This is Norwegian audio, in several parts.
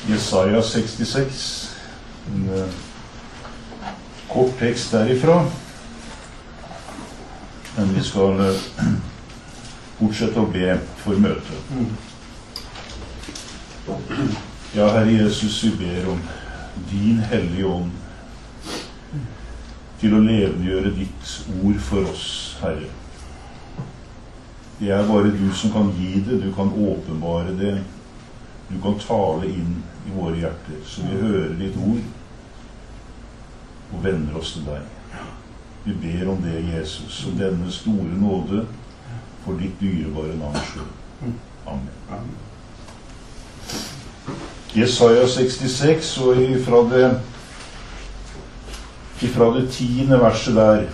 Jesaja 66, en kort tekst derifra, men vi skal fortsette å be for møtet. Ja, Herre Jesus, vi ber om din hellige ånd til å levendegjøre ditt ord for oss, Herre. Det er bare du som kan gi det, du kan åpenbare det, du kan tale inn i våre hjerter, så vi hører ditt ord og vender oss til deg. Vi ber om det, Jesus, og denne store nåde for ditt dyrebare navns skyld. Amen. Jesaja 66, og ifra det 10. verset der,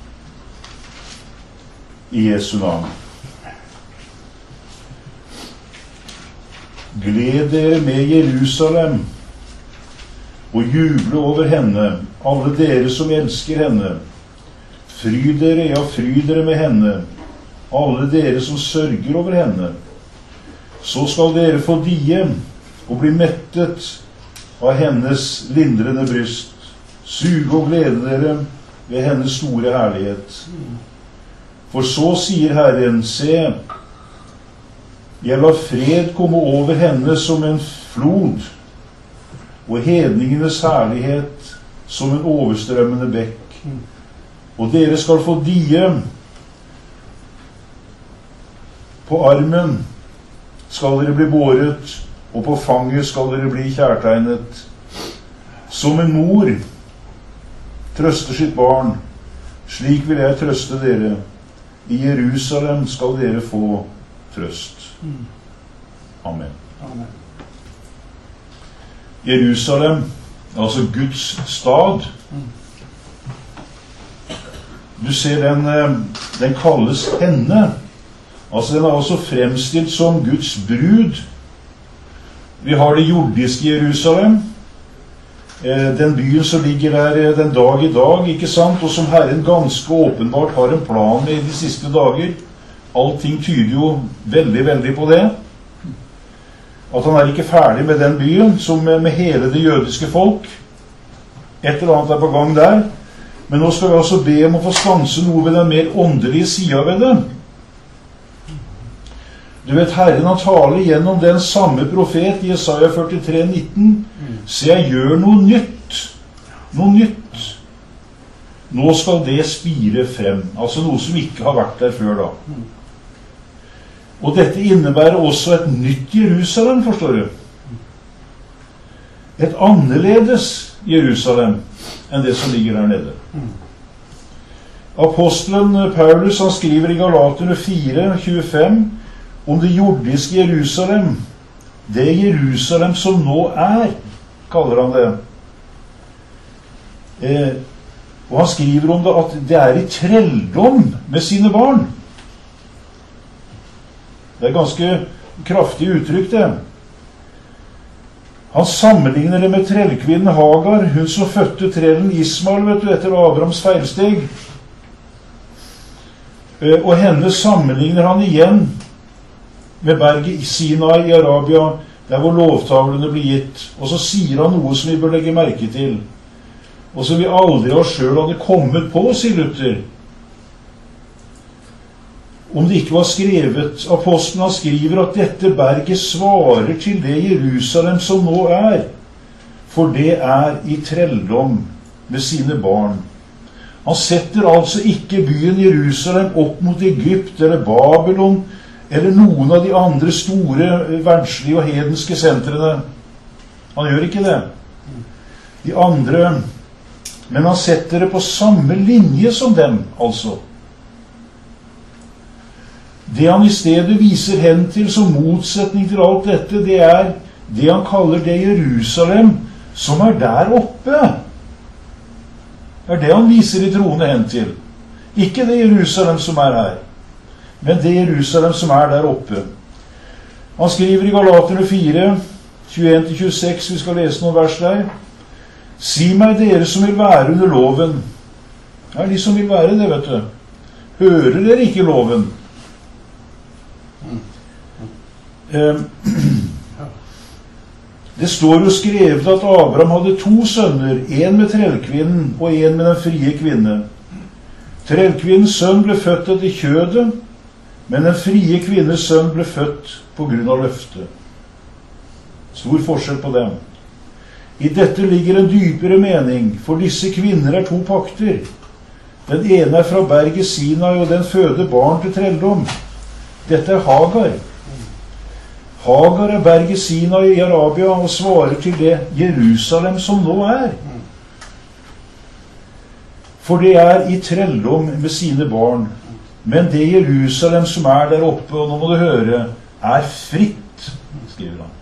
i Jesu navn. Gled dere med Jerusalem, og juble over henne, alle dere som elsker henne. Fryd dere, ja, fryd dere med henne, alle dere som sørger over henne. Så skal dere få die og bli mettet av hennes lindrende bryst. Suge og glede dere ved hennes store herlighet. For så sier Herren, se, jeg lar fred komme over henne som en flod, og hedningenes herlighet som en overstrømmende bekk. Og dere skal få die. På armen skal dere bli båret, og på fanget skal dere bli kjærtegnet. Som en mor trøster sitt barn, slik vil jeg trøste dere. I Jerusalem skal dere få trøst. Amen. Amen. Jerusalem, altså Guds stad. Du ser den kalles henne. Altså den er også fremstilt som Guds brud. Vi har det jordiske Jerusalem. Den byen som ligger der den dag i dag, ikke sant? Og som Herren ganske åpenbart har en plan med i de siste dager. Allting tyder jo veldig, veldig på det. At han er ikke ferdig med den byen, som med hele det jødiske folk. Et eller annet er på gang der. Men nå skal vi altså be om å få stanse noe ved den mer åndelige siden ved det. Du vet, Herren han taler gjennom den samme profet, Jesaja 43, 19. Se, jeg gjør noe nytt. Noe nytt. Nå skal det spire frem. Altså noe som ikke har vært der før da. Og dette innebærer også et nytt Jerusalem, forstår du. Et annerledes Jerusalem enn det som ligger der nede. Apostelen Paulus, han skriver i Galaterne 4, 25, om det jordiske Jerusalem. Det Jerusalem som nå er, kaller han det. Og han skriver om det at det er i trelldom med sine barn. Det er ganske kraftig uttrykk, det. Han sammenligner det med trellkvinnen Hagar, hun som fødte trellen Ismael, vet du, etter Abrahams feilsteg. Og henne sammenligner han igjen med berget Sinai i Arabia, der hvor lovtavlene blir gitt. Og så sier han noe som vi bør legge merke til, og som vi aldri av selv hadde kommet på, sier Luther. Om det ikke var skrevet, apostelen skriver at dette berget svarer til det Jerusalem som nå er, for det er i trelldom med sine barn. Han setter altså ikke byen Jerusalem opp mot Egypt eller Babylon, eller noen av de andre store verdslige og hedenske sentrene. Han gjør ikke det. De andre, men han setter det på samme linje som dem, altså. Det han i stedet viser hen til som motsetning til alt dette, det er det han kaller det Jerusalem som er der oppe. Det er det han viser i troende hen til. Ikke det Jerusalem som er her, men det Jerusalem som er der oppe. Han skriver i Galaterne 4, 21-26, vi skal lese noen vers der. Si meg dere som vil være under loven. Det er de som vil være det, vet du. Hører dere ikke loven? Det står jo skrevet at Abraham hadde 2 sønner, en med trellkvinnen og en med den frie kvinne. Trellkvinnens sønn ble født etter kjødet, men den frie kvinnes sønn ble født på grunn av løftet. Stor forskjell på dem. I dette ligger en dypere mening, for disse kvinner er 2 pakter. Den ene er fra berget Sinai, og den føder barn til trelldom. Dette er Hagar. Hagar er berget Sinai i Arabia og svarer til det Jerusalem som nå er. For det er i trelldom med sine barn. Men det Jerusalem som er der oppe, og nå må du høre, er fritt, skriver han.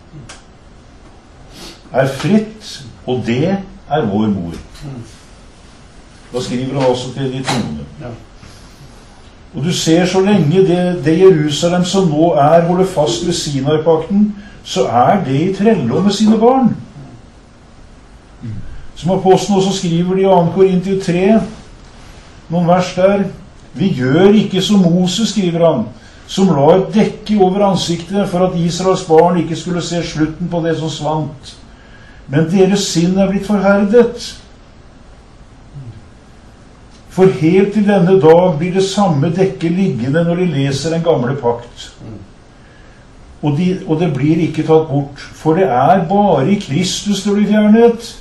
Er fritt, og det er vår mor. Da skriver han også til de troende. Og du ser, så lenge det Jerusalem som nå er, holder fast ved Sinai-pakten, så er det i trelldom med sine barn. Som apostelen også skriver det i 2. Korintier 3, noen vers der. Vi gjør ikke som Moses, skriver han, som la et dekke over ansiktet for at Israels barn ikke skulle se slutten på det som svant. Men deres sinn er blitt forherdet. For helt til denne dag blir det samme dekket liggende når de leser den gamle pakt. Og det blir ikke tatt bort, for det er bare i Kristus det blir fjernet.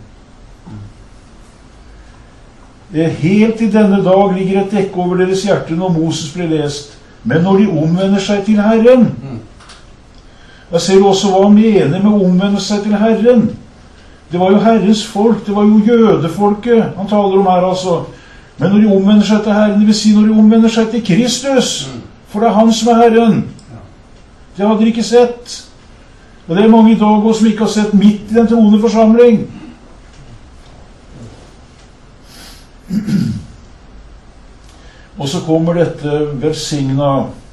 Helt til denne dag ligger et dekke over deres hjerte når Moses blir lest. Men når de omvender seg til Herren, jeg ser også hva han mener med å omvende seg til Herren. Det var jo Herrens folk, det var jo jødefolket han taler om her altså. Men når de omvender seg til Herren, det vil si når de omvender seg til Kristus, for det er han som er Herren. Det hadde de ikke sett. Og det er mange i dag også som ikke har sett midt i den troende forsamling. Og så kommer dette velsigna.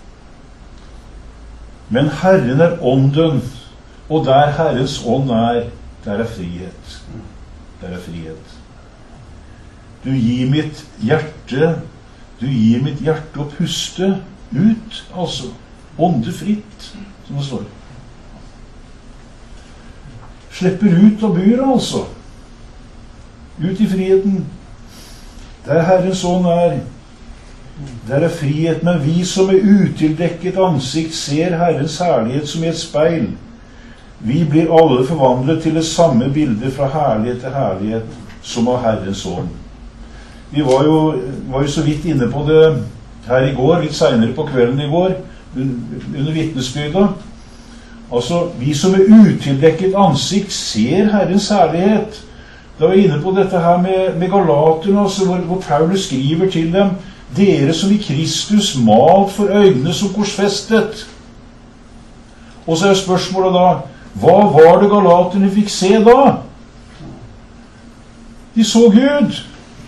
Men Herren er ånden, og der Herrens ånd er, der er frihet. Der er frihet. Du gir mitt hjerte å puste ut, altså åndefritt, som det står. Slipper ut av buret, altså. Ut i friheten. Der Herrens ånd er, der er frihet, men vi som med utildekket ansikt ser Herrens herlighet som i et speil, vi blir alle forvandlet til det samme bildet fra herlighet til herlighet, som av Herrens ånd. Vi var jo så vidt inne på det her i går, litt senere på kvelden i går, under vitnesbyrdet. Altså, vi som med utildekket ansikt ser Herrens herlighet. Da var vi inne på dette her med Galaterne, altså, hvor Paulus skriver til dem, dere som i Kristus malt for øynene som korsfestet. Og så er spørsmålet da, hva var det Galaterne fikk se da? De så Gud.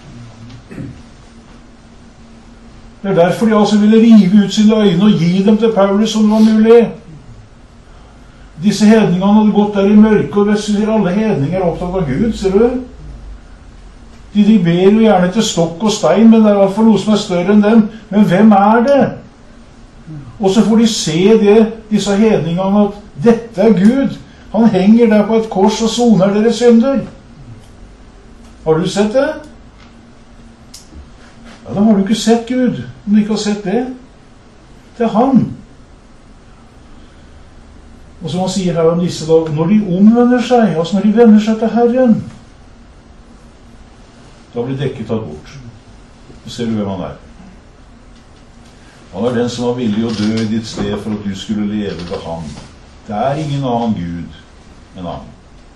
Det er derfor de altså ville rive ut sine øyne og gi dem til Paulus som det var mulig. Disse hedningene hadde gått der i mørke, og det sier alle hedninger er opptatt av Gud, ser du? De ber jo gjerne til stokk og stein, men det er i hvert fall noe som er større enn dem. Men hvem er det? Og så får de se disse hedningene, at dette er Gud. Han henger der på et kors og soner deres synder. Har du sett det? Ja, da har du ikke sett Gud, om du ikke har sett det. Det er han. Og som han sier her om disse da, når de omvender seg, altså når de vender seg til Herren, da blir dekket tatt bort. Så ser du hvem han er. Han er den som var villig å dø i ditt sted for at du skulle leve ved ham. Det er ingen annen Gud enn han.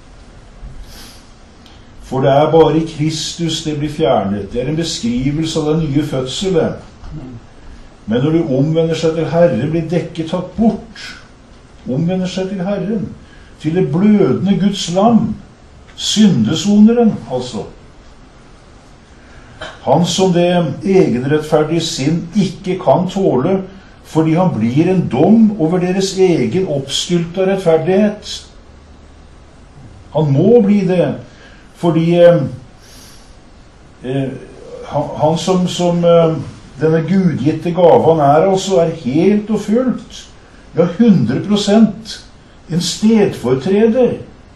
For det er bare i Kristus det blir fjernet. Det er en beskrivelse av den nye fødselen. Men når du omvender seg til Herren, blir dekket tatt bort. Omvender seg til Herren, til det blødende Guds lam, syndesoneren, altså. Han som det egenrettferdige sinn ikke kan tåle, fordi han blir en dom over deres egen oppstylta rettferdighet. Han må bli det, fordi han som denne gudgitte gave han er, altså er helt og fullt, ja 100% en stedfortreder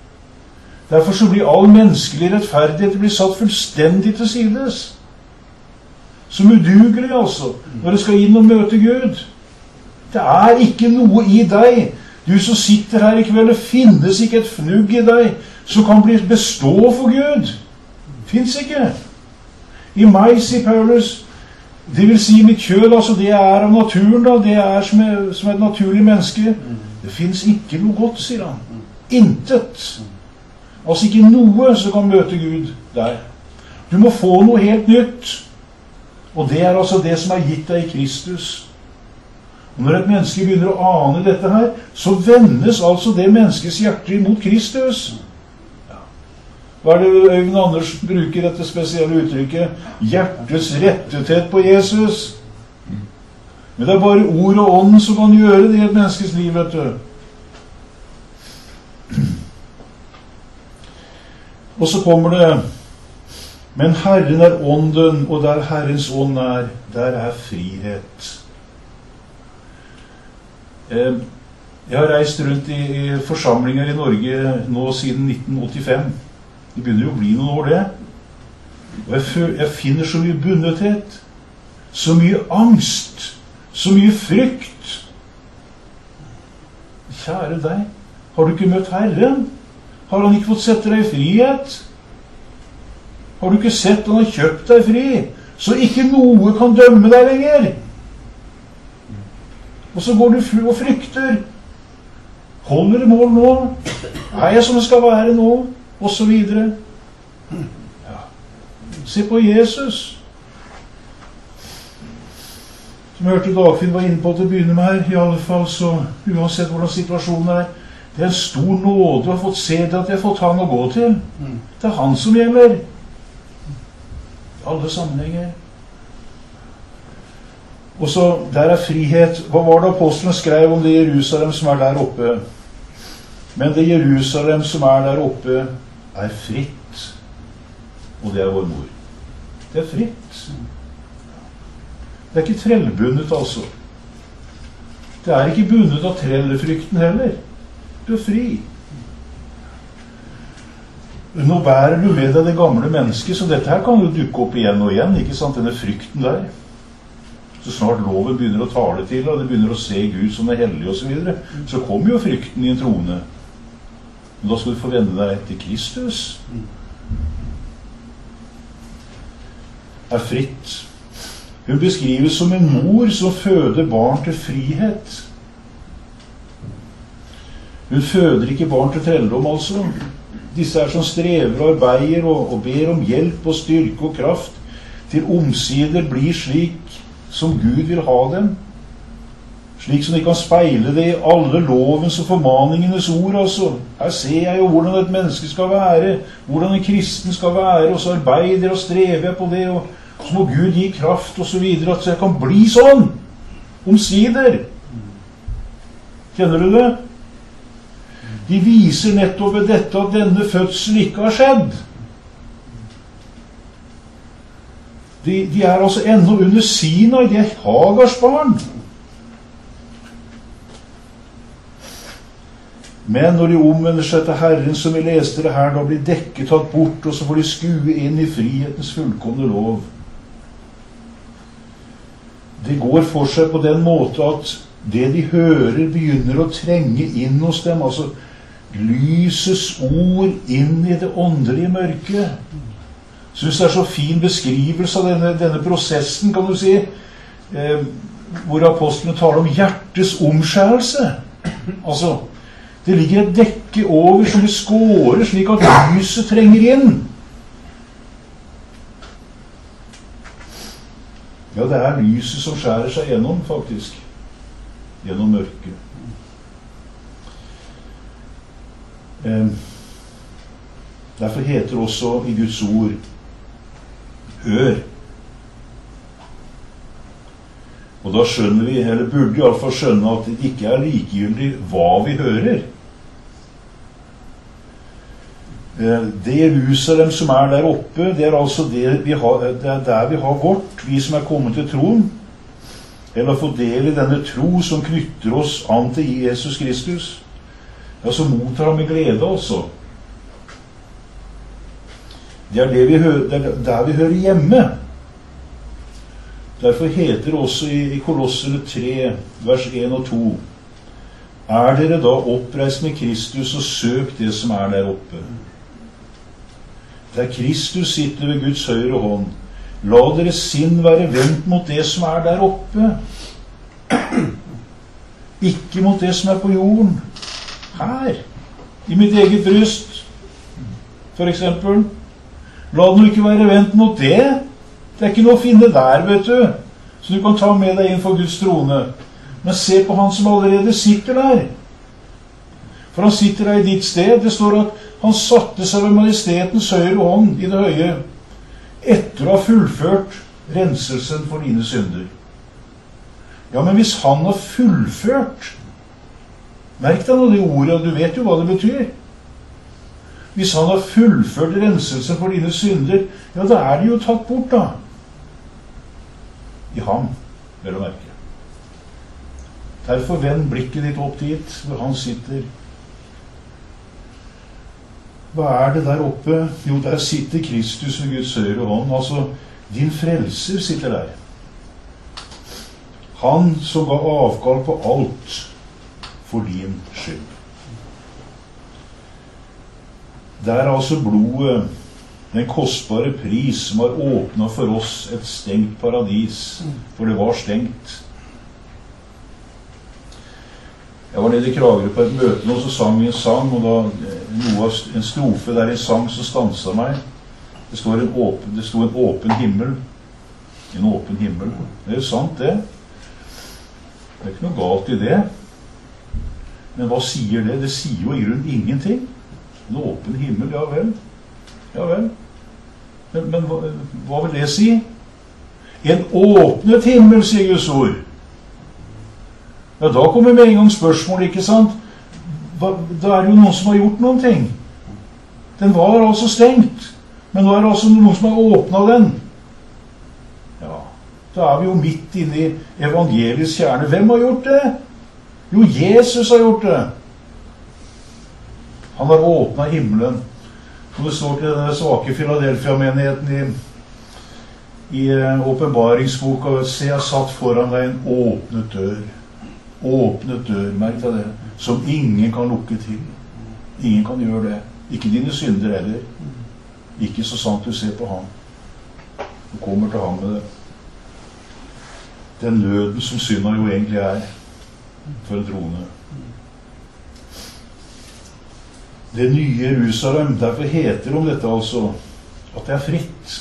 Derfor så blir all menneskelig rettferdighet blir satt fullstendig til sides. Som udugelig, altså, når det skal inn og møte Gud. Det er ikke noe i deg. Du som sitter her i kveld, det finnes ikke et fnugg i deg som kan bestå for Gud. Finnes ikke. I meg, sier Paulus, det vil si mitt kjød, altså det er av naturen da, det er som et naturlig menneske. Det finnes ikke noe godt, sier han. Intet. Altså ikke noe som kan møte Gud der. Du må få noe helt nytt. Og det er altså det som er gitt deg i Kristus. Og når et menneske begynner å ane dette her, så vendes altså det menneskets hjerte imot Kristus. Hva er det Øyvind Anders bruker dette spesielle uttrykket? Hjertets rettethet på Jesus. Men det er bare ord og ånd som kan gjøre det i et menneskes liv, vet du. Og så kommer det: men Herren er ånden, og der Herrens ånd er, der er frihet. Jeg har reist rundt i forsamlinger i Norge nå siden 1985. Det begynner jo å bli noen år, det. Og jeg finner så mye bundethet, så mye angst, så mye frykt. Kjære deg, har du ikke møtt Herren? Har han ikke fått sette deg i frihet? Har du ikke sett han har kjøpt deg fri? Så ikke noe kan dømme deg lenger. Og så går du og frykter. Holder det mål nå? Er jeg som det skal være nå? Og så videre. Ja. Se på Jesus. Som jeg hørte Dagfinn var inne på til å begynne med her, i alle fall, så uansett hvordan situasjonen er, det er en stor nåde å ha fått se det at jeg har fått han å gå til. Det er han som gjelder. I alle sammenhenger. Og så, der er frihet. Hva var det apostelen skrev om det Jerusalem som er der oppe? Men det Jerusalem som er der oppe, er fritt. Og det er vår mor. Det er fritt. Det er ikke trellbundet, altså. Det er ikke bundet av trellefrykten heller. Du er fri. Nå bærer du med deg det gamle mennesket, så dette her kan jo dukke opp igjen og igjen, ikke sant? Denne frykten der. Så snart loven begynner å tale til, og det begynner å se Gud som er hellig og så videre, så kommer jo frykten i en trone. Men da skal du få vende deg til Kristus. Er fritt. Hun beskrives som en mor som føder barn til frihet. Hun føder ikke barn til trelldom, altså. Disse er som strever og arbeider og ber om hjelp og styrke og kraft til omsider blir slik som Gud vil ha dem. Slik som de kan speile det i alle lovens og formaningenes ord, altså. Her ser jeg jo hvordan et menneske skal være, hvordan en kristen skal være, og så arbeider og strever jeg på det, og så må Gud gi kraft og så videre, at jeg kan bli sånn, omsider. Kjenner du det? De viser nettopp ved dette at denne fødsel ikke har skjedd. De er altså ennå under Sinai, de er Hagars barn. Men når de omvender seg til Herren, som vi leste det her, da blir dekket tatt bort, og så får de skue inn i frihetens fullkomne lov. Det går for seg på den måte at det de hører begynner å trenge inn hos dem, altså lysets ord inn i det åndelige mørket. Jeg synes det er så fin beskrivelse av denne prosessen, kan du si, hvor apostlene taler om hjertets omskjærelse. Altså, det ligger et dekke over som de skårer slik at lyset trenger inn. Ja, det er lyset som skjærer seg gjennom, faktisk. Gjennom mørket. Derfor heter det også i Guds ord hør. Og da skjønner vi, eller burde i alle fall skjønne, at det ikke er likegyldig hva vi hører. Det Jerusalem som er der oppe, det er altså det er der vi har vårt, vi som er kommet til troen, eller få del i denne tro som knytter oss an til Jesus Kristus. Ja, så mottar han med glede også. Det er det der vi hører hjemme. Derfor heter det også i Kolosserne 3, vers 1 og 2, er dere da oppreist med Kristus, og søk det som er der oppe. Der Kristus sitter ved Guds høyre hånd, la deres sinn være vendt mot det som er der oppe. Ikke mot det som er på jorden. Her, i mitt eget bryst, for eksempel. La det nå ikke være vendt mot det. Det er ikke noe å finne der, vet du, så du kan ta med deg inn for Guds trone. Men se på han som allerede sitter der. For han sitter der i ditt sted. Det står at han satte seg ved majestetens høyre hånd i det høye, etter å ha fullført renselsen for dine synder. Ja, men hvis han har fullført, merk deg nå det ordet, du vet jo hva det betyr. Hvis han har fullført renselsen for dine synder, ja, da er det jo tatt bort da. I ham, vel å merke. Derfor vend blikket ditt opp dit, hvor han sitter. Hva er det der oppe? Jo, der sitter Kristus ved Guds høyre hånd. Altså, din frelser sitter der. Han som ga avkall på alt for din skyld. Det er altså blodet, den kostbare pris, som har åpnet for oss et stengt paradis, for det var stengt. Jeg var nede i Kragerø på et møte nå, så sang vi en sang, og da en strofe der i sang som stanset meg. Det sto en åpen himmel. En åpen himmel. Det er jo sant, det. Det er ikke noe galt i det. Men hva sier det? Det sier jo i grunnen ingenting. En åpen himmel, ja vel. Ja vel. Men hva vil det si? En åpnet himmel, sier Guds ord. Ja, da kommer med en gang spørsmål, ikke sant? Da er det jo noen som har gjort noen ting. Den var altså stengt, men nå er det altså noen som har åpnet den. Ja, da er vi jo midt inne i evangeliets kjerne. Hvem har gjort det? Jo, Jesus har gjort det. Han har åpnet himmelen. Og det står til denne svake Philadelphia-menigheten i åpenbaringsboka, se, jeg har satt foran deg en åpnet dør. Åpnet dør, merk deg det, som ingen kan lukke til. Ingen kan gjøre det. Ikke dine synder heller. Ikke så sant du ser på ham. Du kommer til ham med det. Den nøden som synda jo egentlig er for en trone. Det nye Jerusalem, derfor heter det om dette altså at det er fritt.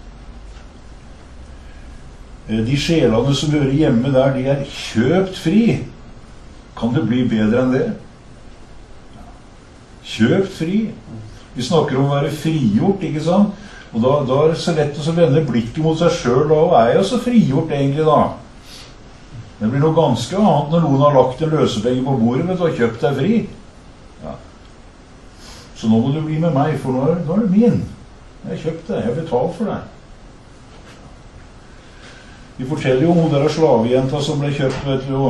De sjelene som hører hjemme der, de er kjøpt fri. Kan det bli bedre enn det? Kjøpt fri. Vi snakker om å være frigjort, ikke sant? Og da er det så lett å vende blikket mot seg selv, da er jeg så frigjort egentlig da. Det blir noe ganske annet når noen har lagt en løsepenge på bordet, men du har kjøpt deg fri. Ja. Så nå må du bli med meg, for nå er det min. Jeg har kjøpt deg, jeg har betalt for deg. Vi forteller jo om hun der slavejenta som ble kjøpt, vet du jo.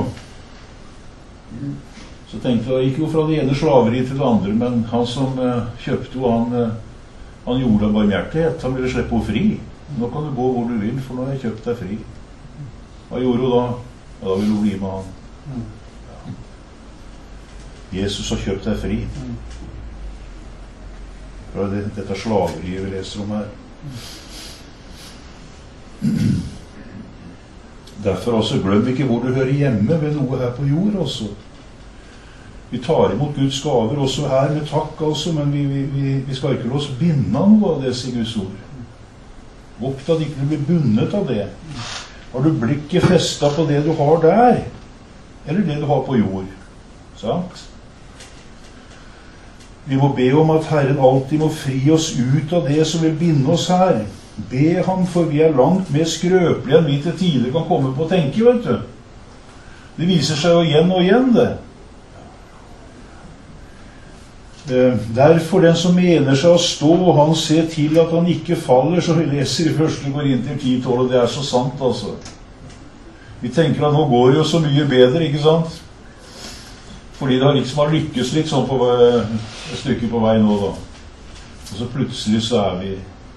Så tenkte jeg, gikk jo fra det ene slaveriet til det andre, men han som kjøpte jo, han gjorde av barmhjertighet. Han ville slippe henne fri. Nå kan du gå hvor du vil, for nå har jeg kjøpt deg fri. Hva gjorde hun da? Ja, da ville hun bli med han. Ja. Jesus har kjøpt deg fri. Fra dette slaveriet vi leser om her. Derfor altså, glem ikke hvor du hører hjemme ved noe her på jord også. Vi tar imot Guds gaver også her med takk altså, men vi skal ikke la oss binde av noe av det, sier Guds ord. Vokt at ikke du blir bundet av det. Har du blikket festet på det du har der, eller det du har på jord? Sant? Vi må be om at Herren alltid må fri oss ut av det som vil binde oss her. Be ham, for vi er langt mer skrøpelige enn vi til tider kan komme på å tenke, vet du. Det viser seg jo igjen og igjen, det. Derfor den som mener seg å stå, han ser til at han ikke faller, så vi leser i 1. Korinter 10:12, og det er så sant, altså. Vi tenker at nå går det jo så mye bedre, ikke sant? Fordi det liksom har lykkes litt sånn på et stykke på vei nå, da. Og så plutselig så er vi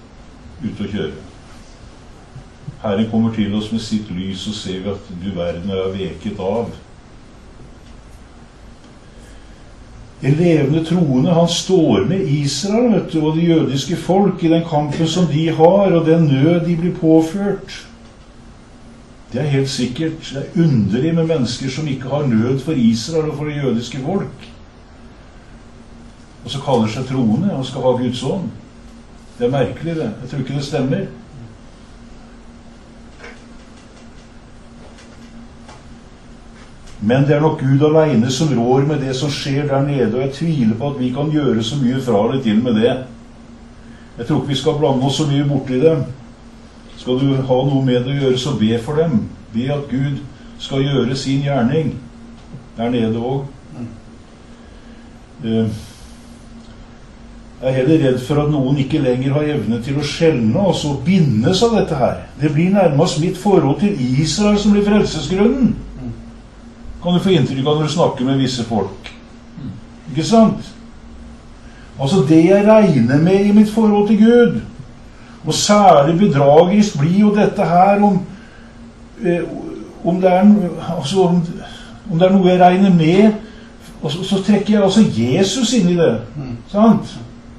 ute å kjøre. Herren kommer til oss med sitt lys, og ser vi at du verden er veket av. En levende troende, han står med Israel, vet du, og det jødiske folk i den kampen som de har, og den nød de blir påført. Det er helt sikkert. Det er underlig med mennesker som ikke har nød for Israel og for det jødiske folk, og så kaller seg troende og skal ha Guds ånd. Det er merkelig, det. Jeg tror ikke det stemmer. Men det er nok Gud alene som rår med det som skjer der nede, og jeg tviler på at vi kan gjøre så mye fra eller til med det. Jeg tror ikke vi skal blande oss så mye borti det. Skal du ha noe med det å gjøre, så be for dem. Be at Gud skal gjøre sin gjerning der nede også. Jeg er heller redd for at noen ikke lenger har evne til å skjelne oss og bindes av dette her. Det blir nærmest mitt forhold til Israel som blir frelsesgrunnen. Kan du få inntrykk av når du snakker med visse folk. Ikke sant? Altså det jeg regner med i mitt forhold til Gud, og særlig bedragerisk blir jo dette her om det er, altså, om det er noe jeg regner med, og så trekker jeg altså Jesus inn i det. Sant?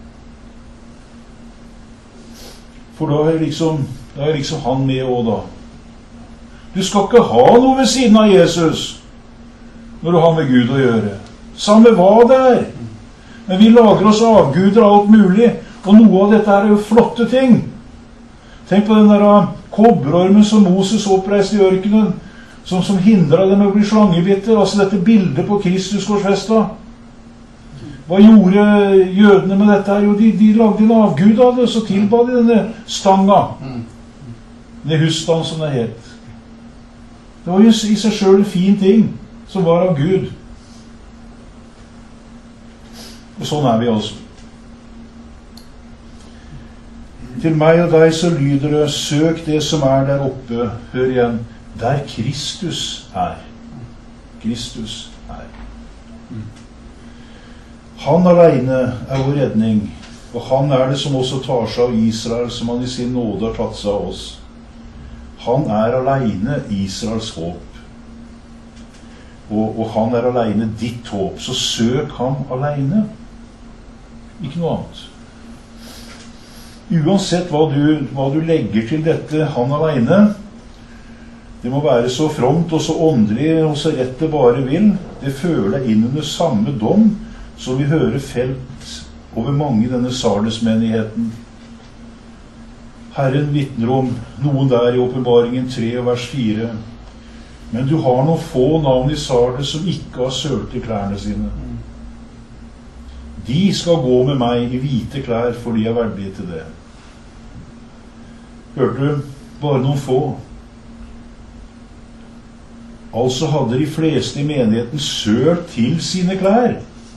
For da er liksom han med også da. Du skal ikke ha noe ved siden av Jesus når du har med Gud å gjøre. Samme hva det er. Men vi lager oss avguder og alt mulig, og noe av dette er jo flotte ting. Tenk på den der kobberormen som Moses oppreiste i ørkenen, som hindret dem å bli slangebitter. Altså dette bildet på Kristus korsfesta. Hva gjorde jødene med dette her? Jo, de lagde en avgud av det, så tilba de denne stanga. Nehustan, som det het. Det var jo i seg selv en fin ting som var av Gud. Og sånn er vi altså. Til meg og deg så lyder det: søk det som er der oppe. Hør igjen. Der Kristus er. Kristus er. Han alene er vår redning, og han er det som også tar seg av Israel, som han i sin nåde har tatt seg av oss. Han er alene Israels håp. Og han er alene ditt håp. Så søk ham alene. Ikke noe annet. Uansett hva du legger til dette, han alene, det må være så fromt og så åndelig og så rett det bare vil. Det fører deg inn under samme dom som vi hører felt over mange i denne Sardes-menigheten. Herren vitner om noen der i Åpenbaringen 3 vers 4. Men du har noen få navn i Sardes som ikke har sølt i klærne sine. De skal gå med meg i hvite klær, for de er verdige til det. Hørte du? Bare noen få. Altså hadde de fleste i menigheten sølt til sine klær.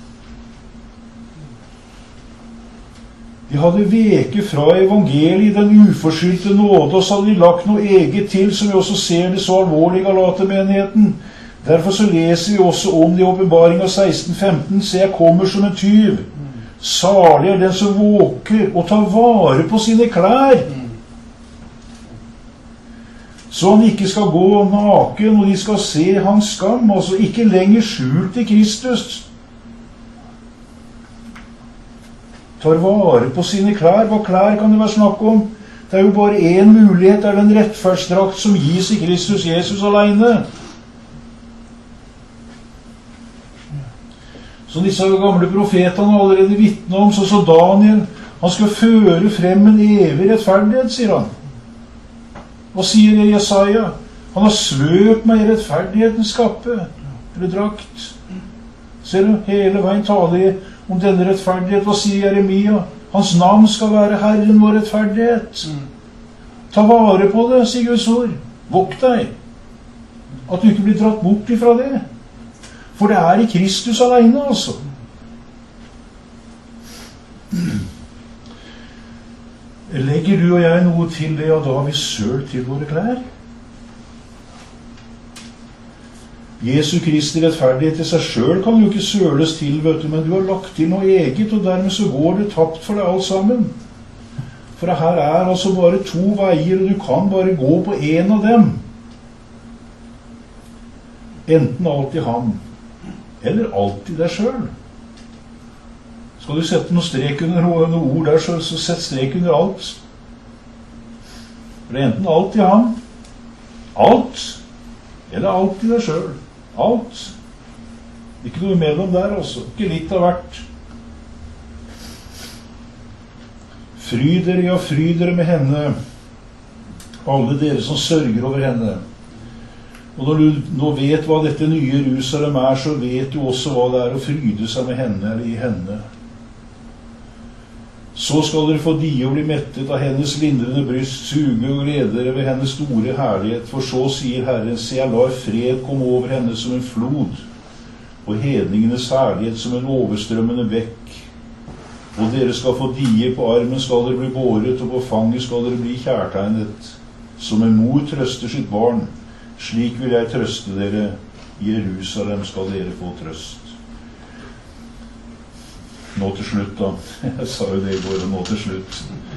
De hadde veket fra evangeliet, den uforskyldte nåde, og så hadde de lagt noe eget til, som vi også ser det så alvorlig i Galatermenigheten. Derfor så leser vi også om det i Åpenbaringen 16:15. Se, jeg kommer som en tyv. Salig er den som våker og tar vare på sine klær, så han ikke skal gå naken, og de skal se hans skam, altså ikke lenger skjult i Kristus. Tar vare på sine klær. Hva klær kan det være snakk om? Det er jo bare én mulighet, det er den rettferdsdrakt som gis i Kristus Jesus alene. Som disse gamle profetene allerede vitner om, så Daniel, han skal føre frem en evig rettferdighet, sier han. Hva sier Jesaja? Han har svørt meg i rettferdighetens kappe, eller drakt. Ser du, hele veien taler om denne rettferdighet. Hva sier Jeremia? Hans navn skal være Herren vår rettferdighet. Ta vare på det, sier Guds ord. Vokt deg, at du ikke blir dratt bort ifra det. For det er i Kristus alene, altså. Legger du og jeg noe til det, og da har vi sølt til våre klær? Jesu Kristi rettferdighet til seg selv kan jo ikke søles til, vet du, men du har lagt til noe eget, og dermed så går det tapt for deg alt sammen. For her altså bare 2 veier, og du kan bare gå på en av dem. Enten alltid ham, eller alltid deg selv. Skal du sette noe strek under noen ord der, så sett strek under alt. For det enten alltid ham, alt, eller alltid deg selv. Alt. Ikke noe mellom der også. Ikke litt av hvert. Fryd dere, ja, fryd dere med henne, alle dere som sørger over henne. Og når du nå vet hva dette nye Jerusalem så vet du også hva det å fryde seg med henne, eller i henne. Så skal dere få die og bli mettet av hennes lindrende bryst, suge og glede dere ved hennes store herlighet. For så sier Herren, se, jeg lar fred komme over henne som en flod, og hedningenes herlighet som en overstrømmende bekk. Og dere skal få die, på armen skal dere bli båret, og på fanget skal dere bli kjærtegnet. Som en mor trøster sitt barn, slik vil jeg trøste dere. I Jerusalem skal dere få trøst. Nå til slutt da. Jeg sa jo det i går, nå til slutt.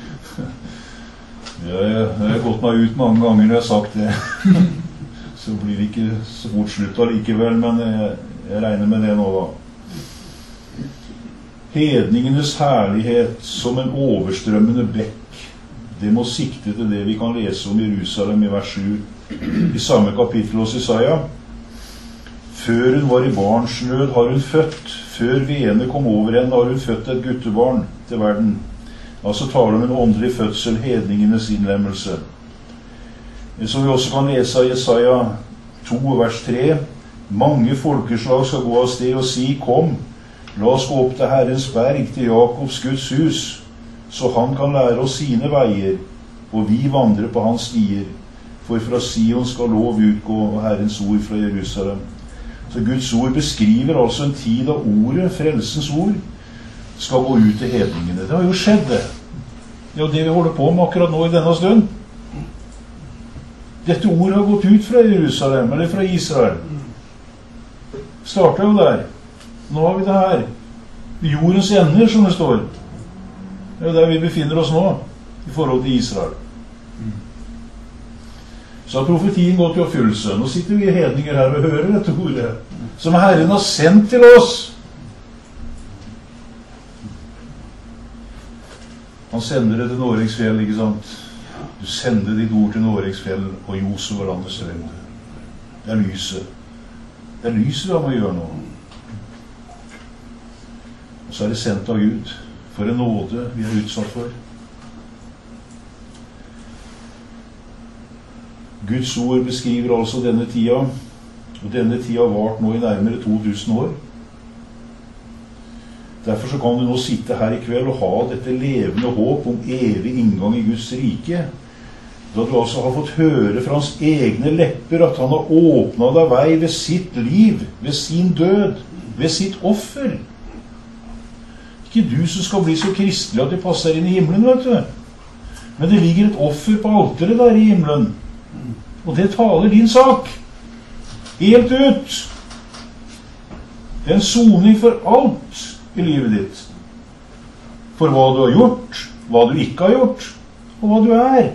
Jeg har gått meg ut mange ganger når jeg har sagt det. Så blir det ikke så fort slutt allikevel, men jeg regner med det nå da. Hedningenes herlighet som en overstrømmende bekk. Det må sikte til det vi kan lese om Jerusalem i vers 7. I samme kapittel hos Isaiah. Før hun var i barnsnød har hun født. Før vene kom over henne har hun født et guttebarn til verden. Altså taler om en åndelig fødsel, hedningenes innlemmelse. Som vi også kan lese av Jesaja 2, vers 3. Mange folkeslag skal gå av sted og si, kom, la oss gå opp til Herrens berg, til Jakobs Guds hus, så han kan lære oss sine veier, og vi vandrer på hans stier. For fra Sion skal lov utgå, og Herrens ord fra Jerusalem. Så Guds ord beskriver altså en tid da ordet, frelsens ord, skal gå ut til hedningene. Det har jo skjedd det. Det er jo det vi holder på med akkurat nå i denne stund. Dette ordet har gått ut fra Jerusalem, eller fra Israel. Startet jo der. Nå har vi det her. Jordens ender, som det står. Det er jo der vi befinner oss nå, i forhold til Israel. Så har profetien gått i oppfyllelse. Nå sitter vi hedninger her og hører dette ordet, som Herren har sendt til oss. Han sender det til Nåringsfjell, ikke sant? Du sender ditt ord til Nåringsfjell og Josef og landets strender. Det er lyset. Det er lyset han må gjøre nå. Og så er det sendt av Gud. For en nåde vi er utsatt for. Guds ord beskriver altså denne tida, og denne tida har vart nå i nærmere 2000 år. Derfor så kan du nå sitte her i kveld og ha dette levende håp om evig inngang i Guds rike, da du altså har fått høre fra hans egne lepper at han har åpnet deg vei ved sitt liv, ved sin død, ved sitt offer. Ikke du som skal bli så kristelig at det passer inn i himmelen, vet du. Men det ligger et offer på alteret der i himmelen. Og det taler din sak. Helt ut. Det er en soning for alt i livet ditt. For hva du har gjort, hva du ikke har gjort, og hva du er.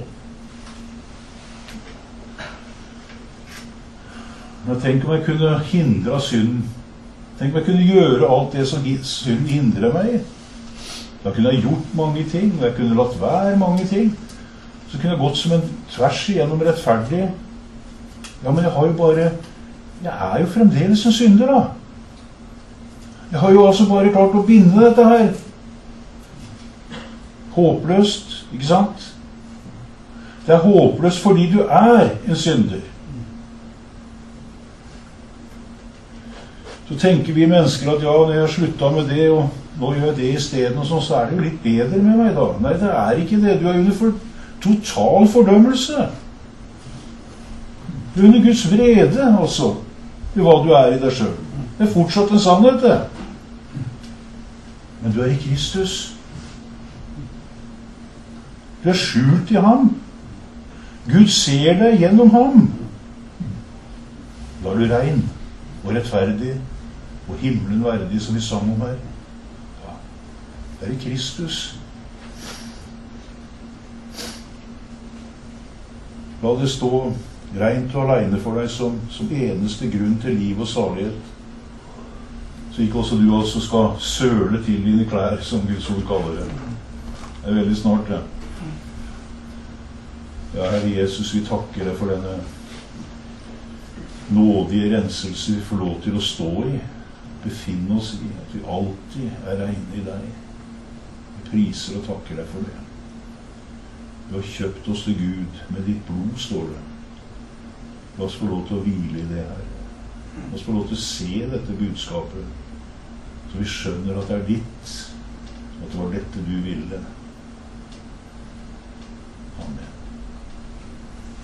Men tenk om jeg kunne hindre synden. Tenk om jeg kunne gjøre alt det som synden hindrer meg i. Da kunne jeg gjort mange ting, og jeg kunne latt være mange ting. Så kunne jeg gått som en tvers igjennom rettferdig. Ja, men jeg er jo fremdeles en synder da. Jeg har jo altså bare klart å binde dette her. Håpløst, ikke sant? Det er håpløst fordi du er en synder. Så tenker vi mennesker at ja, når jeg har sluttet med det, og nå gjør jeg det i stedet, og sånn, så er det jo litt bedre med meg da. Nei, det er ikke det. Du er under total fordømmelse. Du er under Guds vrede, altså, i hva du er i deg selv. Det er fortsatt en sannhet, det. Men du er i Kristus. Du er skjult i ham. Gud ser deg gjennom ham. Da er du rein og rettferdig og himmelen verdig, som vi sang om her. Ja, det er i Kristus. La det stå rent og alene for deg som eneste grunn til liv og salighet. Så ikke også du altså skal søle til dine klær, som Guds ord kaller det. Det veldig snart, det. Ja, Herre Jesus, vi takker deg for denne nådige renselse vi får lov til å stå i, befinne oss i, at vi alltid reine i deg. Vi priser og takker deg for det. Du har kjøpt oss til Gud med ditt blod, står det. La oss få lov til å hvile i det her. La oss få lov til å se dette budskapet, så vi skjønner at det er ditt, at det var dette du ville. Amen.